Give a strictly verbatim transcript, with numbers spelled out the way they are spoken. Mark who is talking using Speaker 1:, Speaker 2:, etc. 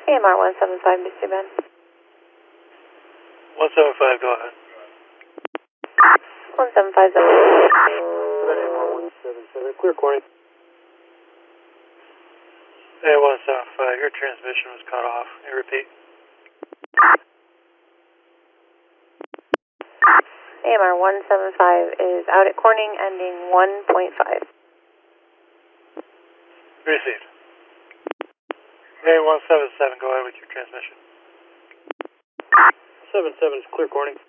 Speaker 1: A M R one seven five, B C band.
Speaker 2: one seven five, go ahead.
Speaker 1: one seven five,
Speaker 2: A M R one seven seven, clear corning. A one seven five, your transmission was cut off. Can you repeat?
Speaker 1: A M R one seven five is out at Corning, ending one point five.
Speaker 2: Received. A one seven seven, go ahead with your transmission. seven seven is clear corning.